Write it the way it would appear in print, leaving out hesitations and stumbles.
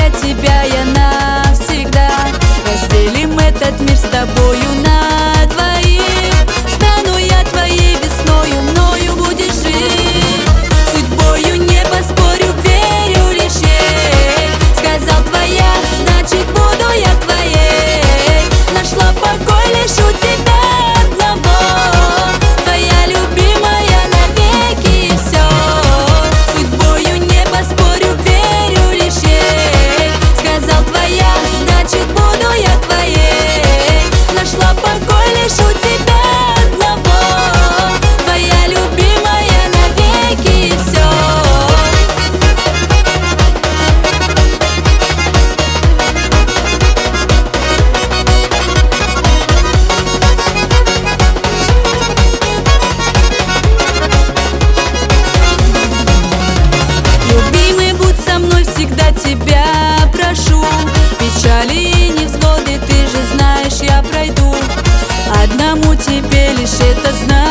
для тебя я навсегда. Разделим этот мир с тобою на двоих. Стану я твоей весною, мною будешь жить. Судьбою не поспорю, верю лишь ей. Сказал твоя, значит буду я твоей. Нашла покой лишь у тебя одного. Твоя любимая навеки и все. Судьбою не поспорю, верю лишь ей. Сказал твоя, значит буду я твоей. Нашла покой лишь у тебя одного. Твоя любимая навеки и все. Любимый, будь со мной, всегда тебя прошу. Печали и невзгоды, ты же знаешь, я пройду. Одному тебе лишь это знать.